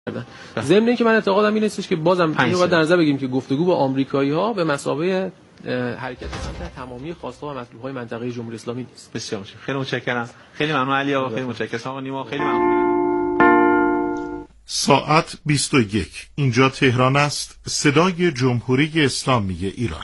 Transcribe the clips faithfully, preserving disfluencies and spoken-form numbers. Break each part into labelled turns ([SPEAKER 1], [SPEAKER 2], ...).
[SPEAKER 1] ضمن اینکه من اعتقادم این هستش که بازم اینو باید در نظر بگیریم که گفتگو با آمریکایی‌ها به مثابه حرکت سمت تمامی خواست‌ها و مطلوب‌های منطقه جمهوری اسلامی نیست.
[SPEAKER 2] بسیار خیلی متشکرم. خیلی ممنون علی آقا، خیلی متشکرم آقا نیما، خیلی ممنون.
[SPEAKER 3] ساعت بیست و یک اینجا تهران است. صدای جمهوری اسلامی ایران.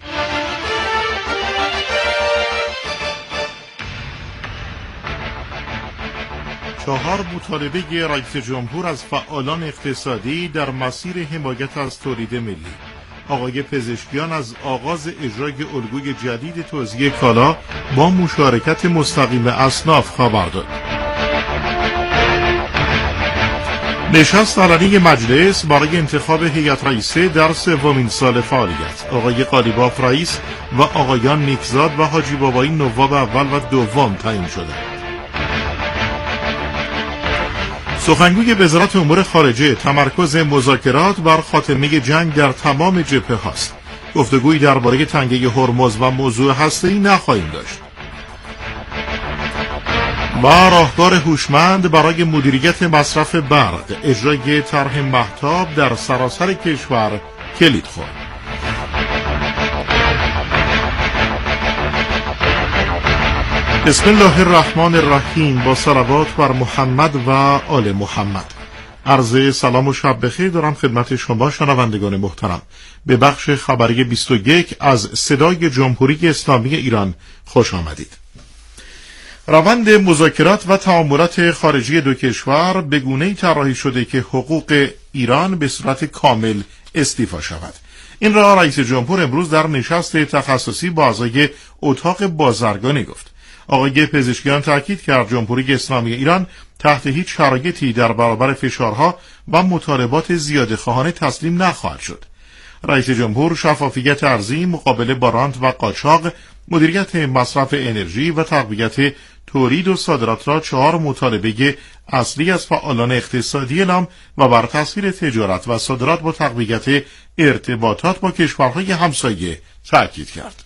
[SPEAKER 3] چهار مطالبه رئیس جمهور از فعالان اقتصادی در مسیر حمایت از تولید ملی. آقای پزشکیان از آغاز اجرای الگوی جدید توزیع کالا با مشارکت مستقیم اصناف خبر داد. نشست علنی مجلس برای انتخاب هیئت رئیسه در سومین سال فعالیت. آقای قالیباف رئیس و آقایان نیکزاد و حاجی بابایی نواب اول و دوم تعیین شدند. سخنگوی وزارت امور خارجه تمرکز مذاکرات بر خاتمه جنگ در تمام جبهه هاست. گفتگویی درباره تنگه هرمز و موضوع هسته‌ای نخواهیم داشت. و راهکار هوشمند برای مدیریت مصرف برق، اجرای طرح مهتاب در سراسر کشور کلید خورد. بسم الله الرحمن الرحیم. با صلوات بر محمد و آل محمد. عرض سلام و شب بخیر دارم خدمت شما شنوندگان محترم. به بخش خبری بیست و یک از صدای جمهوری اسلامی ایران خوش آمدید. روند مذاکرات و تعاملات خارجی دو کشور به گونه‌ای طراحی شده که حقوق ایران به صورت کامل استیفا شود. این را رئیس جمهور امروز در نشست تخصصی با اعضای اتاق بازرگانی گفت. آقای پزشکیان تاکید کرد جمهوری اسلامی ایران تحت هیچ شرایطی در برابر فشارها و مطالبات زیاده‌خواهانه تسلیم نخواهد شد. رئیس جمهور شفافیت ارزی، مقابله با رانت و قاچاق، مدیریت مصرف انرژی و تقویت تولید و صادرات را چهار مطالبه اصلی از فعالان اقتصادی اعلام و بر تسهیل تجارت و صادرات با تقویت ارتباطات با کشورهای همسایه تاکید کرد.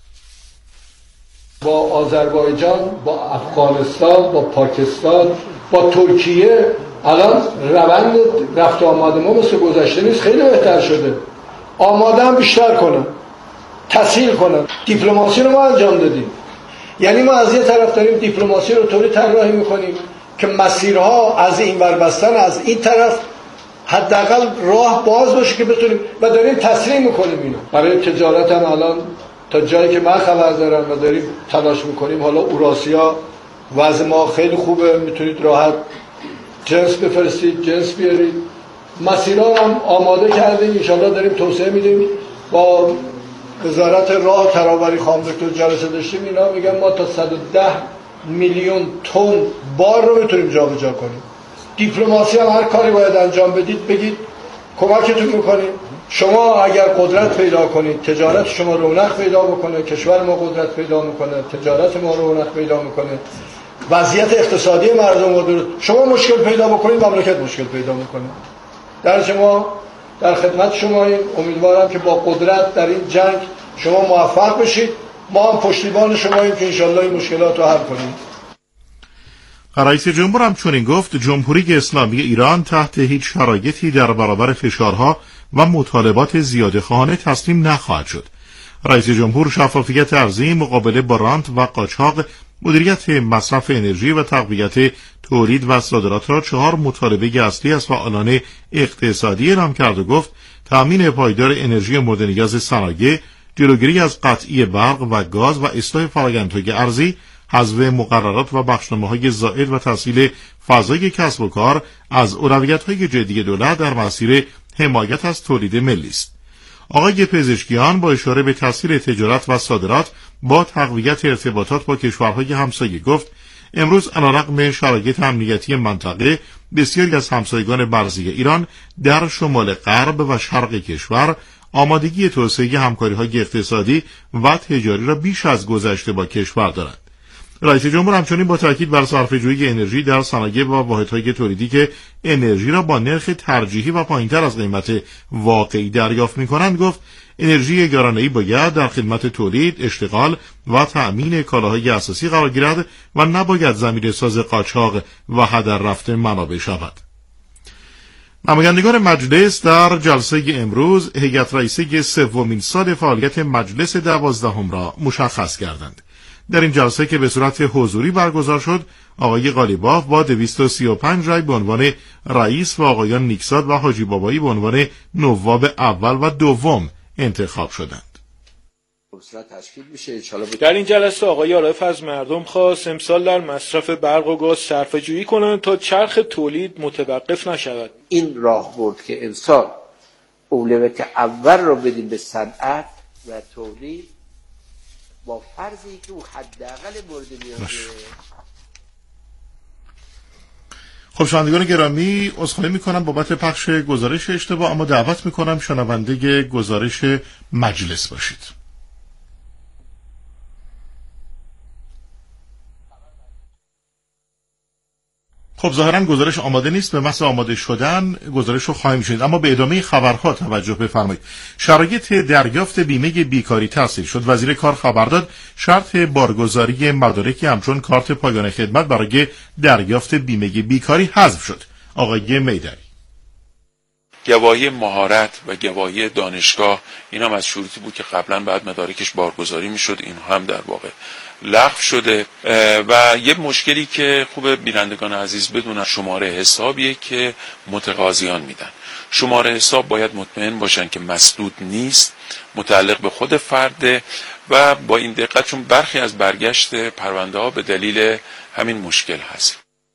[SPEAKER 4] با آذربایجان، با افغانستان، با پاکستان، با ترکیه الان روند رفت آمد ما مثل گذشته نیست، خیلی بهتر شده. آماده هم بیشتر کنن، تسهیل کنن. دیپلماسی رو ما انجام دادیم. یعنی ما از یه طرف داریم دیپلماسی رو طوری طراحی میکنیم که مسیرها از این ور بستن، از این طرف حداقل راه باز باشه که بتونیم، و داریم تسلیم میکنیم اینو. برای تجارت هم الان تا جایی که من خبر دارم و داریم تلاش میکنیم، حالا اوراسیا وضع ما خیلی خوبه، میتونید راحت جنس بفرستید، جنس بیارید. مسیرها هم آماده کردیم، انشالله داریم توسعه میدیم. با وزارت راه و ترابری خام دکتر جلسه داشتیم، اینا میگن ما تا صد و ده میلیون تن بار رو میتونیم جابجا کنیم. دیپلماسی هم هر کاری باید انجام بدید بگید، کمکتون میکنیم. شما اگر قدرت پیدا کنید، تجارت شما رونق پیدا بکنه، کشور ما قدرت پیدا میکنه، تجارت ما رونق پیدا میکنه، وضعیت اقتصادی مردم رو درست، شما مشکل پیدا بکنید مملکت مشکل پیدا میکنه. در شما در خدمت شما این، امیدوارم که با قدرت در این جنگ شما موفق بشید. ما هم پشتیبان شماییم که انشالله این مشکلات رو حل کنیم.
[SPEAKER 3] رئیس جمهور هم چنین گفت جمهوری اسلامی ایران تحت هیچ شرایطی در برابر فشارها و مطالبات زیاده‌خواهانه تسلیم نخواهد شد. رئیس جمهور شفافیت ارزی، مقابله با رانت و قاچاق، مدیریت مصرف انرژی و تقویت تولید و صادرات را چهار مطالبه اصلی از فعالان اقتصادی اعلام کرد و گفت تأمین پایدار انرژی مورد نیاز صنایع، جلوگیری از قطعی برق و گاز و اصلاح فرآیندهای ارزی، حذف مقررات و بخشنامه‌های زائد و تسهیل فضای کسب و کار از اولویت‌های جدی دولت در مسیر حمایت از تولید ملی است. آقای پزشکیان با اشاره به تسهیل تجارت و صادرات با تقویت ارتباطات با کشورهای همسایه گفت امروز علیرغم شرایط امنیتی منطقه، بسیاری از همسایگان مرزی ایران در شمال غرب و شرق کشور آمادگی توسعه همکاری‌های اقتصادی و تجاری را بیش از گذشته با کشور دارند. رئیس جمهور همچنین با تاکید بر صرفه‌جویی انرژی در صنایع و واحدهای تولیدی که انرژی را با نرخ ترجیحی و پایینتر از قیمت واقعی دریافت می‌کنند گفت انرژی یارانه‌ای باید در خدمت تولید، اشتغال و تأمین کالاهای اساسی قرار گیرد و نباید زمینه‌ساز قاچاق و هدر رفت منابع شود. نمایندگان مجلس در جلسه امروز هیئت رئیسه سومین سال فعالیت مجلس دوازدهم را مشخص کردند. در این جلسه که به صورت حضوری برگزار شد، آقای قالیباف با دویست و سی و پنج رای به عنوان رئیس و آقایان نیکزاد و حاجی بابایی به عنوان نواب اول و دوم انتخاب شدند.
[SPEAKER 5] در این جلسه آقای عارف از مردم خواست امسال در مصرف برق و گاز صرفه‌جویی کنند تا چرخ تولید متوقف نشود.
[SPEAKER 6] این راهبرد که امسال اولویت اول را بدیم به صنعت و تولید با فرضی که او حداقل مورد نیازه.
[SPEAKER 3] خب شنوندگان گرامی، عذرخواهی میکنم بابت پخش گزارش اشتباه، اما دعوت میکنم شنونده گزارش مجلس باشید. خب ظاهرا گزارش آماده نیست، به محض آماده شدن گزارش رو خواهیم شنید، اما به ادامه خبرها توجه بفرمایید. شرایط دریافت بیمه بیکاری تصحیح شد. وزیر کار خبر داد شرط بارگذاری مدارکی همچون کارت پایان خدمت برای دریافت بیمه بیکاری حذف شد. آقای میدری:
[SPEAKER 7] گواهی مهارت و گواهی دانشگاه این هم از شروطی بود که قبلا بعد مدارکش بارگذاری میشد، این هم در واقع لغو شده. و یه مشکلی که خوب بینندگان عزیز بدونن، شماره حسابیه که متقاضیان میدن. شماره حساب باید مطمئن باشن که مسدود نیست، متعلق به خود فرده و با این دقت، چون برخی از برگشت پرونده ها به دلیل همین مشکل هست.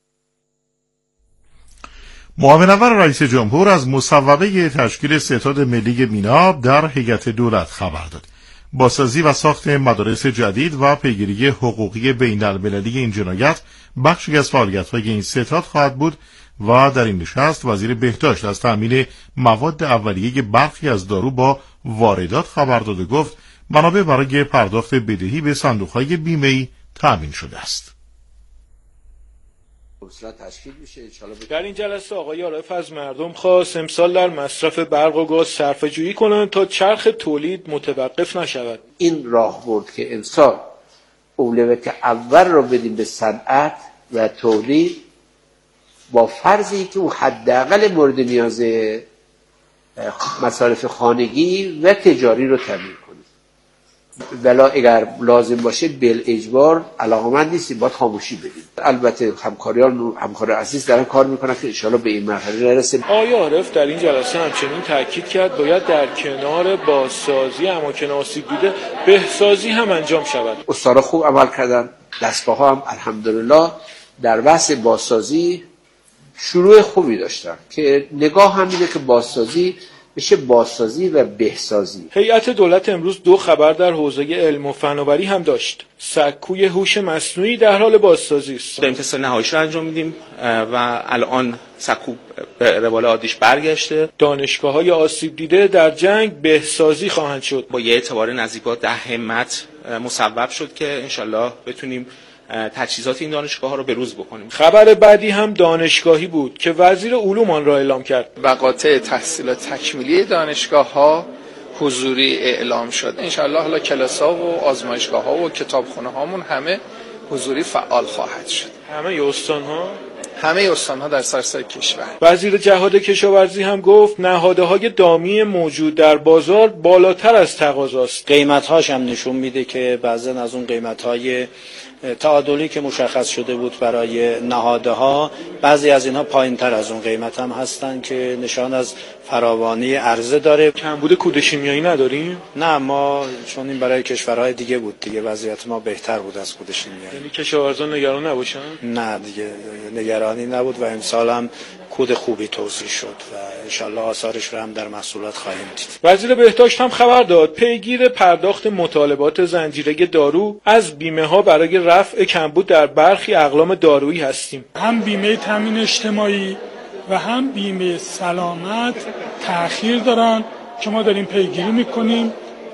[SPEAKER 3] معاون اول رئیس جمهور از مصوبه تشکیل ستاد ملی میناب در هیئت دولت خبر داد. بازسازی و ساخت مدارس جدید و پیگیری حقوقی بین المللی این جنایت بخشی از فعالیت‌های این ستاد خواهد بود و در این نشست وزیر بهداشت از تأمین مواد اولیه برخی از دارو با واردات خبر داد و گفت منابع برای پرداخت بدهی به صندوق‌های بیمه‌ای تأمین شده است.
[SPEAKER 5] در این جلسه آقای عارف از مردم خواست امسال در مصرف برق و گاز صرفه‌جویی کنند تا چرخ تولید متوقف نشود.
[SPEAKER 6] این راهبرد که امسال اولویت اول را بدیم به صنعت و تولید با فرضی که او حداقل مورد نیاز مصارف خانگی و تجاری رو تامین کنیم. ولی اگر لازم باشه بل اجبار علاقمند نیستیم، باید خاموشی بدیم. البته همکاریان همکار عزیز دارن کار میکنن که ان شاءالله به این مرحله نرسیم.
[SPEAKER 5] آقای عارف در این جلسه همچنین تاکید کرد باید در کنار بازسازی اماکن آسیب دیده بهسازی هم انجام شود.
[SPEAKER 6] استادا خوب عمل کردن، دستگاه ها هم الحمدلله در بحث بازسازی شروع خوبی داشتن که نگاه هم میده که بازسازی بشه بازسازی و بهسازی.
[SPEAKER 5] هیئت دولت امروز دو خبر در حوزه علم و فناوری هم داشت. سکوی هوش مصنوعی در حال بازسازی است.
[SPEAKER 2] داریم تست نهاییش رو انجام میدیم و الان سکو به روال عادیش برگشته.
[SPEAKER 5] دانشگاه‌های آسیب دیده در جنگ بهسازی خواهند شد.
[SPEAKER 2] با یه اعتبار نزدیک به ده همت مصوب شد که انشالله بتونیم تجهیزات این دانشگاه ها رو به روز بکنیم.
[SPEAKER 5] خبر بعدی هم دانشگاهی بود که وزیر علوم آن را اعلام کرد.
[SPEAKER 8] مقاطع تحصیلات تکمیلی دانشگاه ها حضوری اعلام شد. انشالله حالا کلاس ها و آزمایشگاه ها و کتابخونه هامون همه حضوری فعال خواهد شد.
[SPEAKER 5] همه استان ها
[SPEAKER 8] همه استان ها در سراسر کشور.
[SPEAKER 5] وزیر جهاد کشاورزی هم گفت نهادهای دامی موجود در بازار بالاتر از تقاضاست.
[SPEAKER 9] قیمت هاش هم نشون میده که بعضن از اون قیمت های تعادلی که مشخص شده بود برای نهادها، بعضی از اینها پایین تر از اون قیمت هم هستن که نشان از فراوانی عرضه داره.
[SPEAKER 5] کمبود کود شیمیایی نداریم؟
[SPEAKER 9] نه، ما چون این برای کشورهای دیگه بود دیگه، وضعیت ما بهتر بود از کود شیمیایی.
[SPEAKER 5] یعنی کشاورزان نگران نباشن؟
[SPEAKER 9] نه دیگه نگرانی نبود و امسال هم کود خوبی توزیع شد و انشالله آثارش رو هم در محصولات خواهیم دید.
[SPEAKER 5] وزیر بهداشت هم خبر داد پیگیر پرداخت مطالبات زنجیره دارو از بیمه ها برای رفع کمبود در برخی اقلام دارویی هستیم.
[SPEAKER 10] هم بیمه تامین اجتماعی و هم بیمه سلامت تأخیر دارن که ما داریم پیگیری میکنیم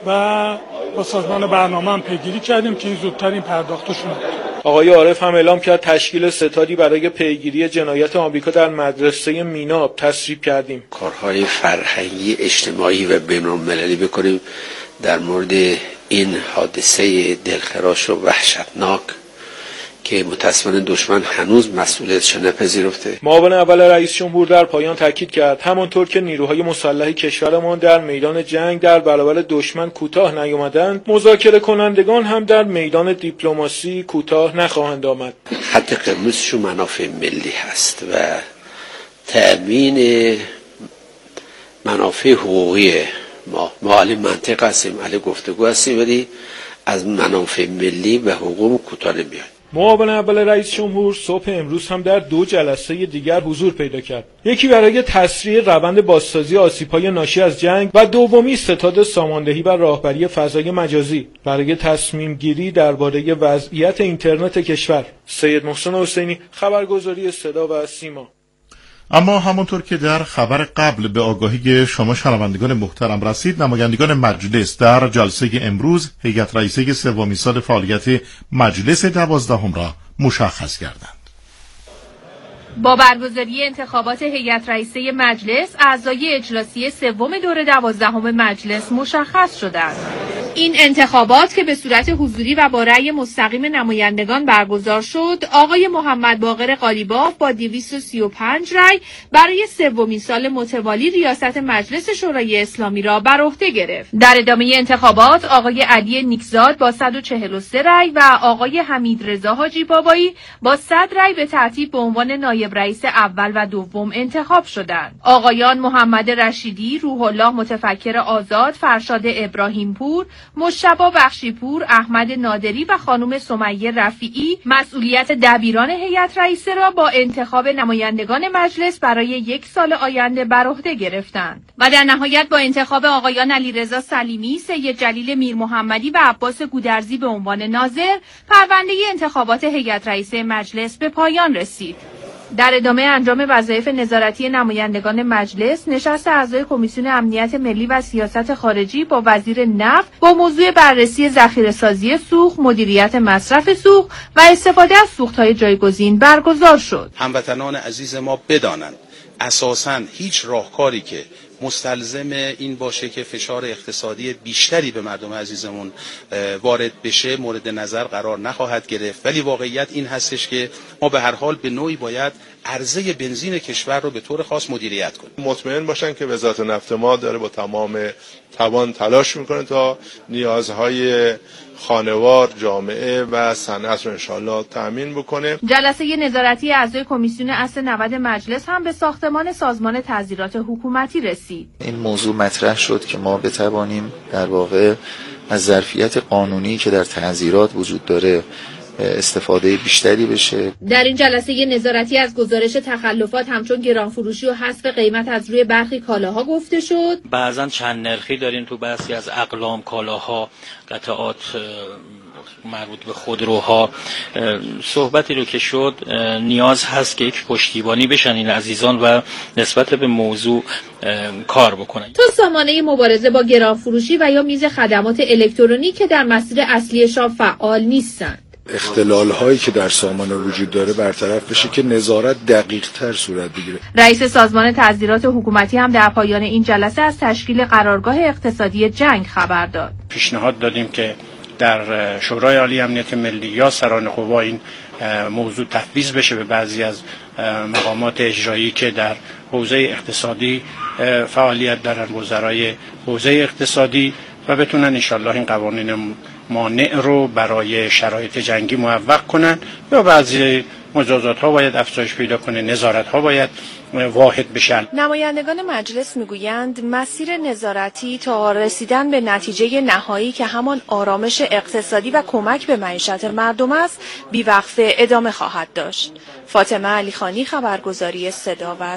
[SPEAKER 10] و با سازمان برنامه هم پیگیری کردیم که این زودتر این پرداختشون.
[SPEAKER 5] آقای عارف هم اعلام کرد تشکیل ستادی برای پیگیری جنایت آمریکا در مدرسه میناب تصویب کردیم.
[SPEAKER 6] کارهای فرهنگی اجتماعی و بین‌المللی بکنیم در مورد این حادثه دلخراش و وحشتناک که متأسفانه دشمن هنوز مسئولیتش نپذیرفته.
[SPEAKER 5] معاون اول رئیس جمهور در پایان تاکید کرد همانطور که نیروهای مسلح کشورمان در میدان جنگ در برابر دشمن کوتاه نیامدند، مذاکره کنندگان هم در میدان دیپلماسی کوتاه نخواهند آمد.
[SPEAKER 6] خط قرمزشون منافع ملی هست و تأمین منافع حقوقی ما ما علی منطق هستیم، علی گفتگو هستیم، ولی از منافع ملی و حقوق کوتاه نمیایم.
[SPEAKER 5] معاون اول رئیس جمهور صبح امروز هم در دو جلسه دیگر حضور پیدا کرد. یکی برای تسریع روند بازسازی آسیب‌های ناشی از جنگ و دومی ستاد ساماندهی و راهبری فضای مجازی برای تصمیم گیری درباره وضعیت اینترنت کشور. سید محسن حسینی، خبرگزاری صدا و سیما.
[SPEAKER 3] اما همونطور که در خبر قبل به آگاهی شما شنوندگان محترم رسید، نمایندگان مجلس در جلسه امروز هیئت رئیسه سومین سال فعالیت مجلس دوازدهم را مشخص کردند.
[SPEAKER 11] با برگزاری انتخابات هیئت رئیسه مجلس، اعضای اجلاسی سوم دور دوازدهم مجلس مشخص شدند. این انتخابات که به صورت حضوری و با رأی مستقیم نمایندگان برگزار شد، آقای محمد باقر قالیباف با دویست و سی و پنج رأی برای سومین سال متوالی ریاست مجلس شورای اسلامی را بر عهده گرفت. در ادامه انتخابات، آقای علی نیکزاد با صد و چهل و سه رأی و آقای حمید رضا حاجی بابایی با صد رأی به ترتیب به عنوان نایب رئیس اول و دوم انتخاب شدند. آقایان محمد رشیدی، روح الله متفکر آزاد، فرشاد ابراهیم پور، مجتبی بخشیپور، احمد نادری و خانم سمیه رفیعی مسئولیت دبیران هیئت رئیسه را با انتخاب نمایندگان مجلس برای یک سال آینده بر عهده گرفتند. و در نهایت با انتخاب آقایان علیرضا سلیمی، سید جلیل میر محمدی و عباس گودرزی به عنوان ناظر، پرونده انتخابات هیئت رئیسه مجلس به پایان رسید. در ادامه انجام وظایف نظارتی نمایندگان مجلس، نشست اعضای کمیسیون امنیت ملی و سیاست خارجی با وزیر نفت با موضوع بررسی ذخیره‌سازی سوخت، مدیریت مصرف سوخت و استفاده از سوخت‌های جایگزین برگزار شد.
[SPEAKER 12] هموطنان عزیز ما بدانند اساساً هیچ راهکاری که مستلزم این باشه که فشار اقتصادی بیشتری به مردم عزیزمون وارد بشه مورد نظر قرار نخواهد گرفت، ولی واقعیت این هستش که ما به هر حال به نوعی باید عرضه بنزین کشور رو به طور خاص مدیریت کنیم.
[SPEAKER 13] مطمئن باشن که وزارت نفت ما داره با تمام توان تلاش میکنه تا نیازهای خانوار، جامعه و صنعت رو انشالله تأمین بکنه.
[SPEAKER 11] جلسه نظارتی اعضای کمیسیون اصل نود مجلس هم به ساختمان سازمان تعزیرات حکومتی رسید.
[SPEAKER 14] این موضوع مطرح شد که ما بتوانیم در واقع از ظرفیت قانونی که در تعزیرات وجود داره استفاده بیشتری بشه.
[SPEAKER 11] در این جلسه نظارتی از گزارش تخلفات همچون گرانفروشی و حذف قیمت از روی برخی کالاها گفته شد.
[SPEAKER 15] بعضا چند نرخی داریم تو بعضی از اقلام کالاها، قطعات مربوط به خودروها. صحبتی رو که شد نیاز هست که یک پشتیبانی بشن این عزیزان و نسبت به موضوع کار بکنن
[SPEAKER 11] تا سامانه مبارزه با گرانفروشی و یا میز خدمات الکترونیک که در مسیر اصلیشان فعال نیستند.
[SPEAKER 16] اختلال هایی که در سامانه وجود داره برطرف بشه که نظارت دقیق تر صورت بگیره.
[SPEAKER 11] رئیس سازمان تعزیرات حکومتی هم در پایان این جلسه از تشکیل قرارگاه اقتصادی جنگ خبر داد.
[SPEAKER 17] پیشنهاد دادیم که در شورای عالی امنیت ملی یا سران قوا این موضوع تفویض بشه به بعضی از مقامات اجرایی که در حوزه اقتصادی فعالیت دارن، وزرای حوزه اقتصادی، و بتونن انشالله این قوانین مانع رو برای شرایط جنگی موفق کنن. یا بعضی مجازات ها باید افزایش پیدا کنه، نظارت ها باید واحد بشن.
[SPEAKER 11] نمایندگان مجلس میگویند مسیر نظارتی تا رسیدن به نتیجه نهایی که همان آرامش اقتصادی و کمک به معیشت مردم است بیوقفه ادامه خواهد داشت. فاطمه علیخانی، خبرگزاری صدا و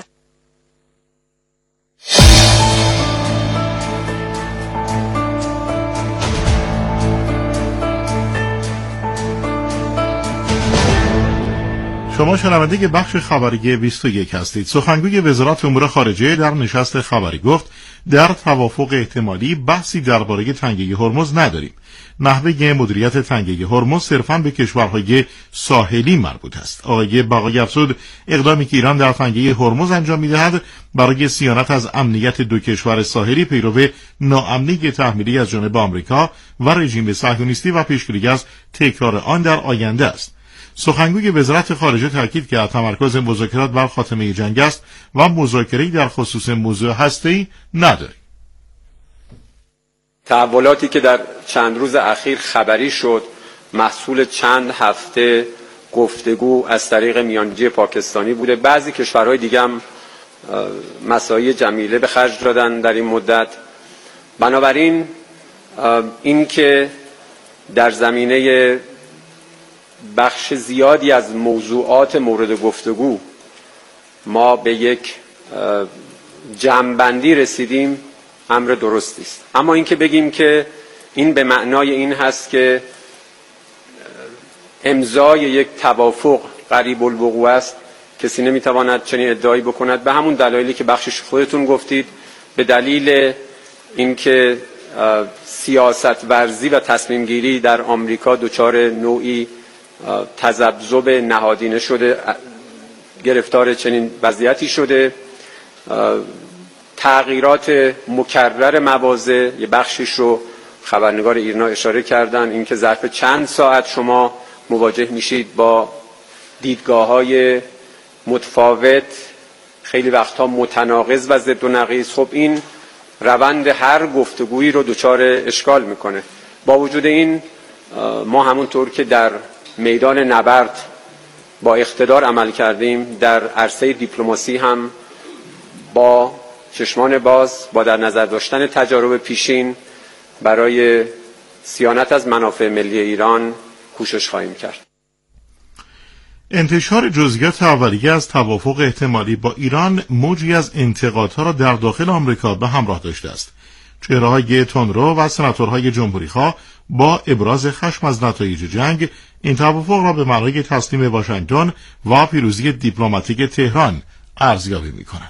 [SPEAKER 3] شما شنونده بخش خبری بیست و یک هستید. سخنگوی وزارت امور خارجه در نشست خبری گفت در توافق احتمالی بحثی درباره تنگه هرمز نداریم. نحوه مدیریت تنگه هرمز صرفاً به کشورهای ساحلی مربوط است. آقای بقایی افزود اقدامی که ایران در تنگه هرمز انجام می‌دهد برای صیانت از امنیت دو کشور ساحلی پیرو ناامنی تحمیلی از جانب آمریکا و رژیم صهیونیستی و پیشگیری از تکرار آن در آینده است. سخنگوی وزارت خارجه تاکید کرد تمرکز مذاکرات بر خاتمه جنگ است و مذاکره‌ای در خصوص موضوع هسته‌ای نداریم.
[SPEAKER 18] تحولاتی که در چند روز اخیر خبری شد محصول چند هفته گفتگو از طریق میانجی پاکستانی بوده. بعضی کشورهای دیگه هم مساعی جمیله به خرج دادن در این مدت. بنابراین این که در زمینه بخش زیادی از موضوعات مورد گفتگو ما به یک جمع‌بندی رسیدیم امر درستی است. اما اینکه بگیم که این به معنای این هست که امضای یک توافق قریب الوقوع است، کسی نمیتواند چنین ادعایی بکند، به همون دلایلی که بخشش خودتون گفتید، به دلیل اینکه سیاست ورزی و تصمیم گیری در آمریکا دچار نوعی تذبذب نهادینه شده، گرفتار چنین وضعیتی شده. تغییرات مکرر مواضع، یه بخشش رو خبرنگار ایرنا اشاره کردن، اینکه ظرف چند ساعت شما مواجه میشید با دیدگاه‌های متفاوت، خیلی وقتها متناقض و ضد و نقیض. خب این روند هر گفتگویی رو دچار اشکال میکنه. با وجود این ما همونطور که در میدان نبرد با اقتدار عمل کردیم، در عرصه دیپلماسی هم با چشمان باز، با در نظر داشتن تجارب پیشین برای صیانت از منافع ملی ایران کوشش خواهیم کرد.
[SPEAKER 3] انتشار جزئیات اولیه از توافق احتمالی با ایران موجی از انتقادها را در داخل آمریکا به همراه داشته است. چهره‌های تندرو و سناتورهای جمهوری‌خواه با ابراز خشم از نتایج جنگ این توافق را به معنای تسلیم واشنگتن و پیروزی دیپلماتیک تهران ارزیابی می‌کنند.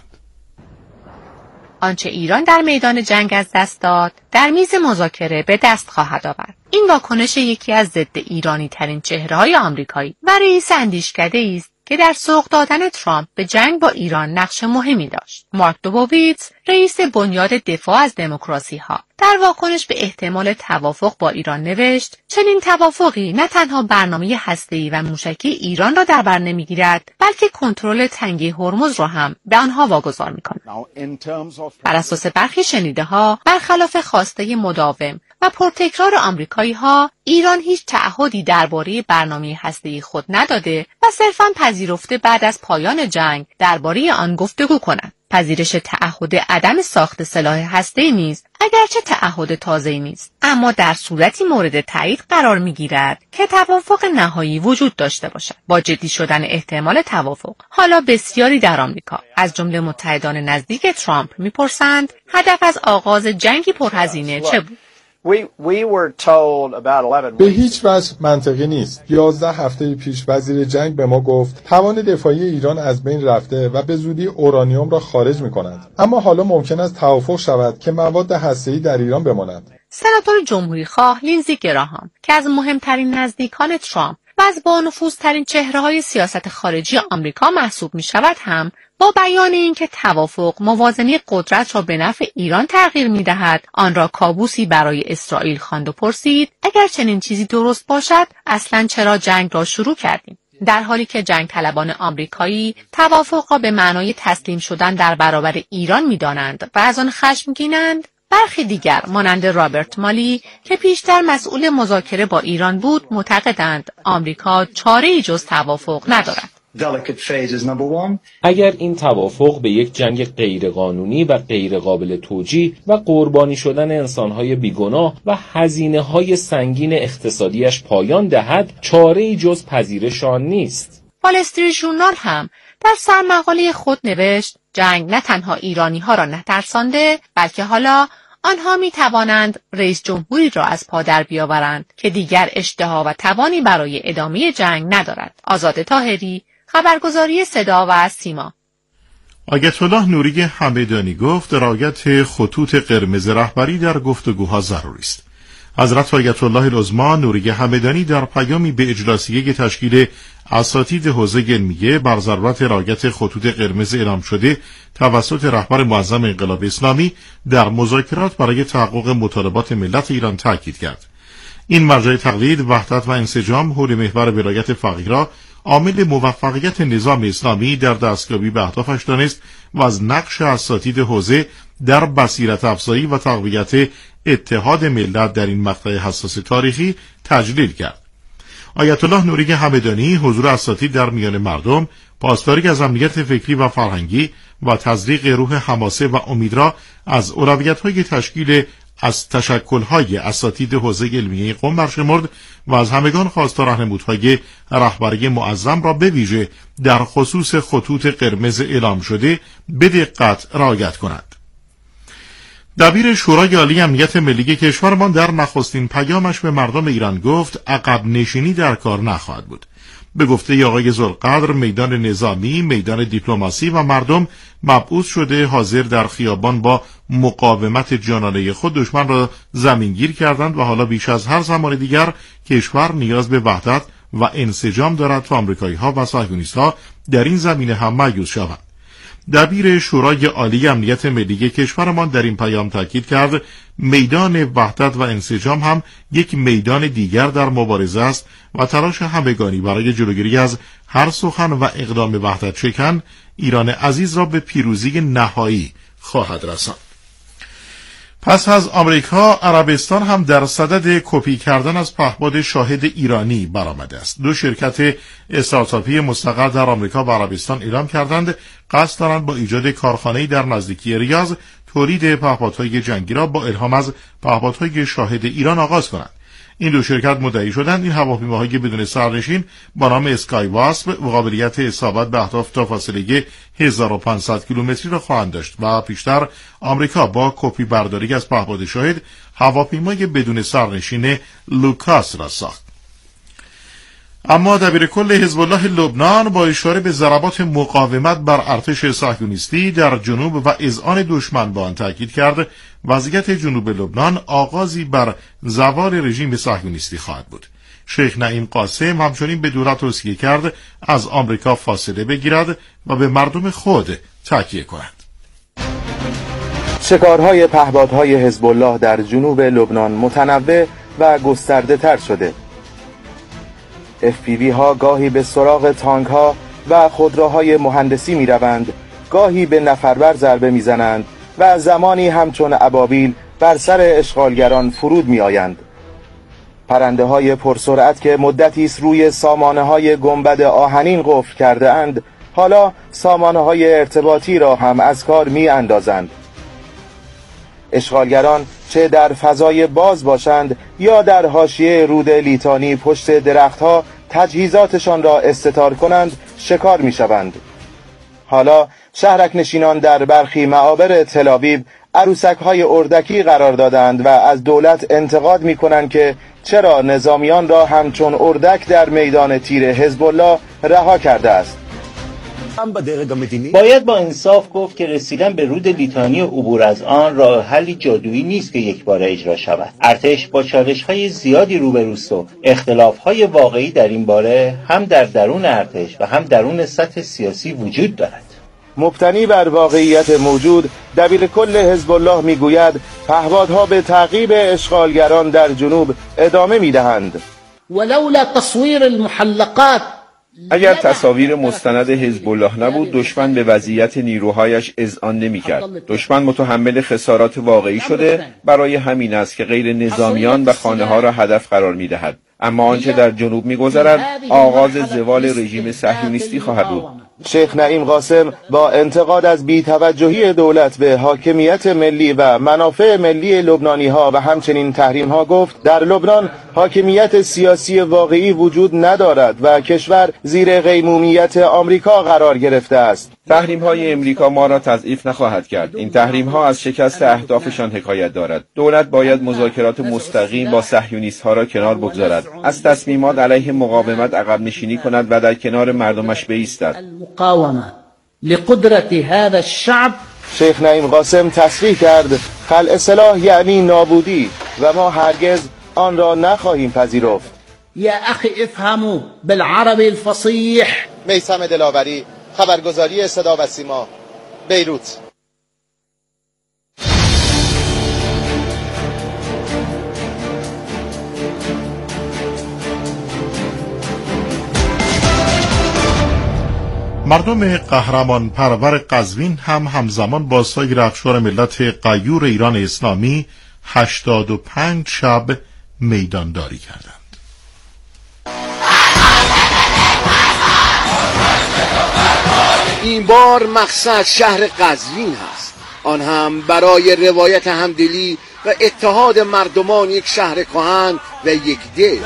[SPEAKER 19] آنچه ایران در میدان جنگ از دست داد، در میز مذاکره به دست خواهد آورد. این واکنش یکی از ضد ایرانی ترین چهره‌های آمریکایی و رئیس اندیشکده است که در سوق دادن ترامپ به جنگ با ایران نقش مهمی داشت. مارک دوبوویتز، رئیس بنیاد دفاع از دموکراسی ها، در واکنش به احتمال توافق با ایران نوشت: چنین توافقی نه تنها برنامه هسته‌ای و موشکی ایران را در بر نمیگیرد، بلکه کنترل تنگه هرمز را هم به آنها واگذار می‌کند. بر اساس برخی شنیده‌ها، برخلاف خواسته مداوم و پرتکرار آمریکایی‌ها، ایران هیچ تعهدی درباره برنامه هسته‌ای خود نداده و صرفاً پذیرفته بعد از پایان جنگ درباره آن گفتگو کند. پذیرش تعهد عدم ساخت سلاح هسته‌ای نیز اگرچه تعهد تازه‌ای نیست، اما در صورتی مورد تایید قرار می‌گیرد که توافق نهایی وجود داشته باشد. با جدی شدن احتمال توافق، حالا بسیاری در آمریکا از جمله متحدان نزدیک ترامپ می‌پرسند هدف از آغاز جنگی پرهزینه چه بود؟
[SPEAKER 20] به هیچ وجه منطقی نیست. یازده هفته پیش وزیر جنگ به ما گفت توان دفاعی ایران از بین رفته و به زودی اورانیوم را خارج می‌کنند. اما حالا ممکن است توافق شود که مواد هسته‌ای در ایران بماند.
[SPEAKER 19] سناتور جمهوری‌خواه لینزی گراهام که از مهمترین نزدیکان ترامپ و از بانفوذترین چهره‌های سیاست خارجی آمریکا محسوب می‌شود هم با بیان اینکه توافق موازنه قدرت را به نفع ایران تغییر می‌دهد، آن را کابوسی برای اسرائیل خواند و پرسید اگر چنین چیزی درست باشد اصلاً چرا جنگ را شروع کردیم؟ در حالی که جنگ طلبان آمریکایی توافق را به معنای تسلیم شدن در برابر ایران می‌دانند و از آن خشمگینند، برخی دیگر مانند رابرت مالی که پیشتر مسئول مذاکره با ایران بود معتقدند آمریکا چاره‌ای جز توافق ندارد.
[SPEAKER 21] اگر این توافق به یک جنگ غیرقانونی و غیرقابل توجیه و قربانی شدن انسانهای بیگناه و هزینه‌های سنگین اقتصادیش پایان دهد، چاره‌ای جز پذیرش آن نیست.
[SPEAKER 19] وال استریت ژورنال هم در سرمقاله خود نوشت جنگ نه تنها ایرانی‌ها را نترسانده، بلکه حالا آنها می توانند رئیس جمهوری را از پا در بیاورند که دیگر اشتها و توانی برای ادامه جنگ ندارد. آزاد طاهری، خبرگزاری صدا و سیما.
[SPEAKER 3] آیت الله نوری همدانی گفت رعایت خطوط قرمز رهبری در گفتگوها ضروری است. حضرت آیت الله العظما نوری همدانی در پیامی به اجلاسیه تشکیل اساتید حوزه علمیه بر ضرورت رعایت خطوط قرمز اعلام شده توسط رهبر معظم انقلاب اسلامی در مذاکرات برای تحقق مطالبات ملت ایران تاکید کرد. این مرجع تقلید، وحدت و انسجام حول محور ولایت فقیه را عامل موفقیت نظام اسلامی در دستیابی به اهدافش دانست و از نقش اساتید حوزه در بصیرت افزایی و تقویت اتحاد ملت در این مقطع حساس تاریخی تجلیل کرد. آیت الله نوری همدانی حضور اساتید در میان مردم، پاسداری از امنیت فکری و فرهنگی و تزریق روح حماسه و امید را از اولویت‌های تشکیل از تشکل‌های اساتید حوزه علمیه قم برشمرد و از همگان خواست تا راهنمودهای رهبری معظم را به ویژه در خصوص خطوط قرمز اعلام شده به دقت رعایت کنند. دبیر شورای عالی امنیت ملی کشورمان در نخستین پیامش به مردم ایران گفت عقب نشینی در کار نخواهد بود. به گفته آقای ذوالقدر، میدان نظامی، میدان دیپلماسی و مردم مبعوث شده حاضر در خیابان با مقاومت جانانه خود دشمن را زمینگیر کردند و حالا بیش از هر زمان دیگر کشور نیاز به وحدت و انسجام دارد تا آمریکایی‌ها و صهیونیست‌ها در این زمینه هم مایوس شوند. دبیر شورای عالی امنیت ملی کشورمان در این پیام تاکید کرد میدان وحدت و انسجام هم یک میدان دیگر در مبارزه است و تلاش همگانی برای جلوگیری از هر سخن و اقدام وحدت شکن ایران عزیز را به پیروزی نهایی خواهد رساند. پس از آمریکا، عربستان هم در صدد کپی کردن از پهپاد شاهد ایرانی برآمده است. دو شرکت استارتاپی مستقر در آمریکا و عربستان اعلام کردند قصد دارند با ایجاد کارخانه‌ای در نزدیکی ریاض تولید پهپادهای جنگی را با الهام از پهپادهای شاهد ایران آغاز کنند. این دو شرکت مدعی شدند این هواپیماهای بدون سرنشین با نام اسکای واسپ و قابلیت اصابت به اهداف تا فاصله هزار و پانصد کیلومتری را خواهند داشت و پیشتر آمریکا با کپی برداری از پهپاد شاهد هواپیمای بدون سرنشین لوکاس را ساخت. اما دبیر کل حزب الله لبنان با اشاره به ضربات مقاومت بر ارتش صهیونیستی در جنوب و اذعان دشمن با آن تاکید کرد وضعیت جنوب لبنان آغازی بر زوال رژیم صهیونیستی خواهد بود. شیخ نعیم قاسم همچنین به دولت توصیه کرد از آمریکا فاصله بگیرد و به مردم خود تکیه کند.
[SPEAKER 1] شکارهای پهپادهای حزب الله در جنوب لبنان متنوع و گسترده تر شده. اف پی وی ها گاهی به سراغ تانک ها و خودروهای مهندسی می روند، گاهی به نفربر ضربه می زنند و زمانی همچون ابابیل بر سر اشغالگران فرود می آیند. پرنده های پرسرعت که مدتی است روی سامانه های گنبد آهنین قفل کرده اند، حالا سامانه های ارتباطی را هم از کار می اندازند. اشغالگران چه در فضای باز باشند یا در حاشیه رود لیتانی پشت درختها تجهیزاتشان را استتار کنند شکار می شوند. حالا شهرک نشینان در برخی معابر تل‌آویو عروسک های اردکی قرار دادند و از دولت انتقاد می کنند که چرا نظامیان را همچون اردک در میدان تیر حزب الله رها کرده است.
[SPEAKER 22] باید با انصاف گفت که رسیدن به رود لیتانی و عبور از آن راه حلی جادویی نیست که یک بار اجرا شود. ارتش با چالش‌های زیادی روبروست و اختلاف‌های واقعی در این باره هم در درون ارتش و هم درون سطح سیاسی وجود دارد.
[SPEAKER 1] مبتنی بر واقعیت موجود، دبیر کل حزب الله میگوید پهپادها به تعقیب اشغالگران در جنوب ادامه میدهند.
[SPEAKER 23] ولولا تصویر المحلقات،
[SPEAKER 24] اگر تصاویر مستند حزب الله نبود دشمن به وضعیت نیروهایش اذعان نمی‌کرد. دشمن متحمل خسارات واقعی شده، برای همین است که غیر نظامیان و خانه‌ها را هدف قرار می‌دهد. اما آنچه در جنوب می‌گذرد آغاز زوال رژیم صهیونیستی خواهد بود.
[SPEAKER 1] شیخ نعیم قاسم با انتقاد از بی‌توجهی دولت به حاکمیت ملی و منافع ملی لبنانی‌ها و همچنین تحریم‌ها گفت در لبنان حاکمیت سیاسی واقعی وجود ندارد و کشور زیر قیمومیت آمریکا قرار گرفته است.
[SPEAKER 24] تحریم‌های امریکا ما را تضعیف نخواهد کرد. این تحریم‌ها از شکست اهدافشان حکایت دارد. دولت باید مذاکرات مستقیم با صهیونیست‌ها را کنار بگذارد. از تصمیمات علیه مقاومت عقب نشینی کند و در کنار مردمش بایستد.
[SPEAKER 23] المقاومة لقدرة هذا الشعب.
[SPEAKER 1] شیخ نعیم قاسم تصریح کرد خلع سلاح یعنی نابودی و ما هرگز آن را نخواهیم پذیرفت.
[SPEAKER 23] یا اخی افهموا بالعربی الفصیح.
[SPEAKER 1] میثم دلاوری، خبرگزاری صدا و سیما، بیروت.
[SPEAKER 3] مردم قهرمان پرور قزوین هم همزمان با سایر اقشار ملت غیور ایران اسلامی هشتاد و پنج شب میدانداری کردند.
[SPEAKER 2] این بار مقصد شهر قزوین هست، آن هم برای روایت همدلی و اتحاد مردمان یک شهر کهن و یک دل.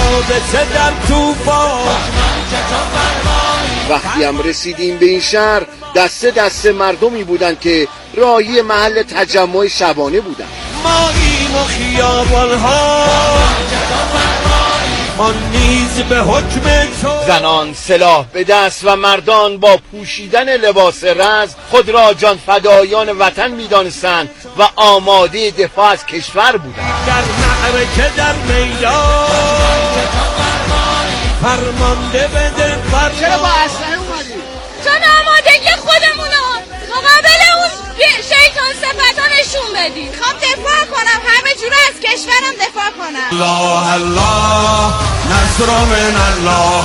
[SPEAKER 2] وقتی هم رسیدیم به این شهر، دسته دسته مردمی بودند که راهی محل تجمع شبانه بودند.
[SPEAKER 4] ماییم و خیابان‌ها ما نیز به حکم تو.
[SPEAKER 2] زنان سلاح به دست و مردان با پوشیدن لباس رزم خود را جان فدایان وطن می‌دانستند و آماده دفاع از کشور بودند.
[SPEAKER 4] در معرکه در میدان فرمانده بده فرمان.
[SPEAKER 2] چرا با اسلحه اومدی؟
[SPEAKER 7] چون آمادگی خودمونو مقابل اون شیطان صفتا نشون بدیم. میخوام دفاع کنم، همه جوره از کشورم دفاع کنم.
[SPEAKER 4] الله الله نصر من الله.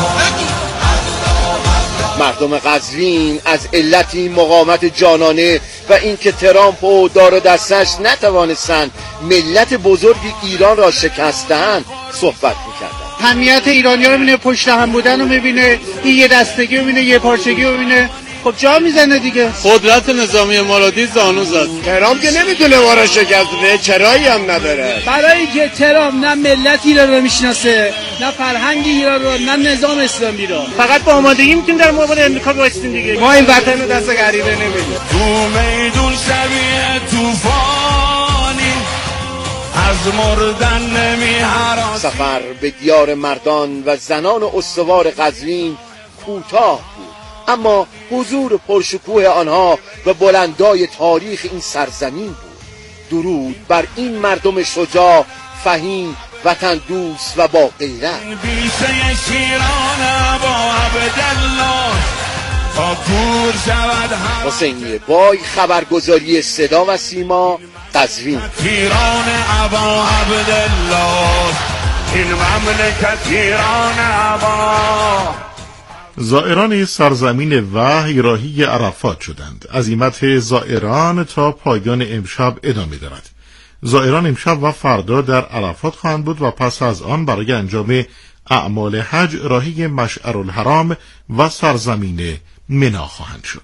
[SPEAKER 2] مردم قزوین از علت این مقاومت جانانه و اینکه ترامپ و دار و دستش نتوانستند ملت بزرگ ایران را شکستند صحبت میکردند.
[SPEAKER 8] همیت ایرانی‌ها رو میبینه، پشت هم بودن رو میبینه، این یه دستگی رو میبینه، یه پارچگی رو میبینه، خب جا میزنه دیگه.
[SPEAKER 25] قدرت نظامی اماراتی زانو زد.
[SPEAKER 26] ترامپ که نمیتونه ما را شکست بده، چرایی هم نداره.
[SPEAKER 8] برای که ترامپ نه ملت ایران رو میشناسه، نه فرهنگ ایران رو، نه نظام اسلامی رو. فقط با آمادگی میتونیم در مقابل امریکا وایسیم دیگه. ما این وطن رو دست غریبه نمیدیم.
[SPEAKER 4] تو میدون شبیه طوفانی از مردن نمیهران.
[SPEAKER 2] سفر به دیار مردان و زنان استوار قزوین کوتاه بود، اما حضور پرشکوه آنها و بلندای تاریخ این سرزمین بود. درود بر این مردم شجاع، فهیم، وطن دوست و با غیرت.
[SPEAKER 4] بیشه شیران با عبدالله تا کور شود هم.
[SPEAKER 2] حسینی بای، خبرگزاری صدا و سیما، قزوین.
[SPEAKER 4] ایران ابا عبدالله، این مملکت ایران ابا.
[SPEAKER 3] زائران سرزمین وحی راهی عرفات شدند. عزیمت زائران تا پایان امشب ادامه دارد. زائران امشب و فردا در عرفات خواهند بود و پس از آن برای انجام اعمال حج راهی مشعرالحرام و سرزمین منا خواهند شد.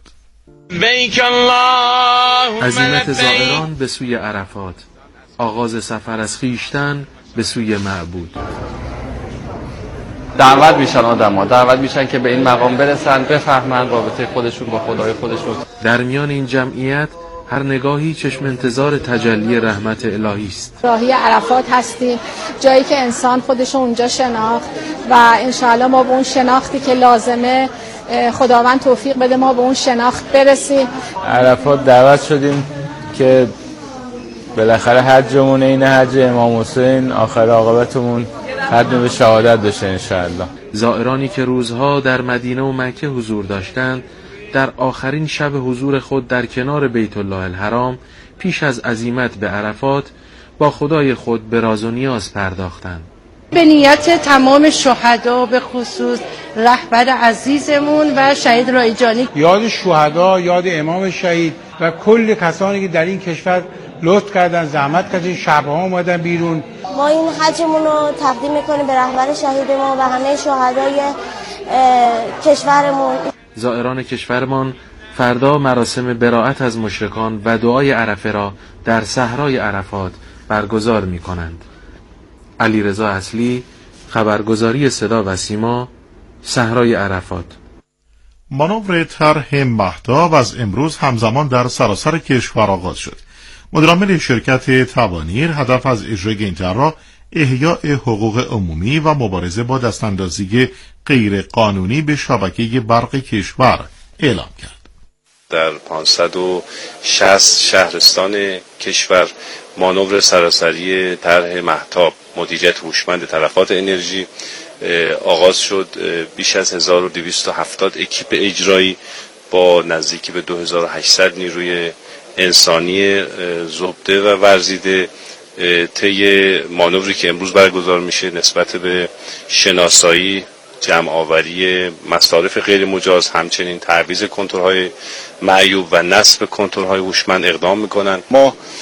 [SPEAKER 27] عزیمت زائران به سوی عرفات، آغاز سفر از خویشتن به سوی معبود.
[SPEAKER 28] دعوت میشن آدم‌ها، دعوت میشن که به این مقام برسن، بفهمن رابطه خودشون با خدای خودشون.
[SPEAKER 27] در میان این جمعیت هر نگاهی چشم انتظار تجلی رحمت الهی است.
[SPEAKER 29] راهی عرفات هستیم، جایی که انسان خودش اونجا شناخت و انشاءالله ما به اون شناختی که لازمه خداوند توفیق بده ما به اون شناخت برسیم.
[SPEAKER 28] عرفات دعوت شدیم که بالاخره حجمون این حج امام حسین، آخر عاقبتمون ختم به شهادت بشه انشاءالله.
[SPEAKER 27] زائرانی که روزها در مدینه و مکه حضور داشتند، در آخرین شب حضور خود در کنار بیت الله الحرام پیش از عزیمت به عرفات با خدای خود به راز و نیاز پرداختند.
[SPEAKER 30] به نیت تمام شهدا، به خصوص رهبر عزیزمون و شهید رایجانی،
[SPEAKER 31] یاد شهدا، یاد امام شهید و کل کسانی که در این کشور لطف کردن، زحمت کردن، شبها اومدن بیرون.
[SPEAKER 32] ما این حجمون رو تقدیم میکنیم به رهبر شهید ما و همه شهدای کشورمون.
[SPEAKER 27] زائران کشورمان فردا مراسم براءت از مشرکان و دعای عرفه را در صحرای عرفات برگزار می کنند. علیرضا اصلی، خبرگزاری صدا و سیما، صحرای عرفات.
[SPEAKER 3] مانور طرح مهتاب از امروز همزمان در سراسر کشور آغاز شد. مدیرعامل شرکت توانیر هدف از اجرای این طرح احیاء حقوق عمومی و مبارزه با دستاندازی غیر قانونی به شبکه برق کشور اعلام کرد.
[SPEAKER 33] در پانصد و شصت شهرستان کشور مانور سراسری طرح مهتاب مدیریت هوشمند تلفات انرژی آغاز شد. بیش از هزار و دویست و هفتاد اکیپ اجرایی با نزدیکی به دو هزار و هشتصد نیروی انسانی زبده و ورزیده طی مانوری که امروز برگزار میشه نسبت به شناسایی، جمع آوری مصارف غیر مجاز، همچنین تعویض کنترل‌های معیوب و نصب کنترل‌های هوشمند اقدام میکنن.
[SPEAKER 5] ما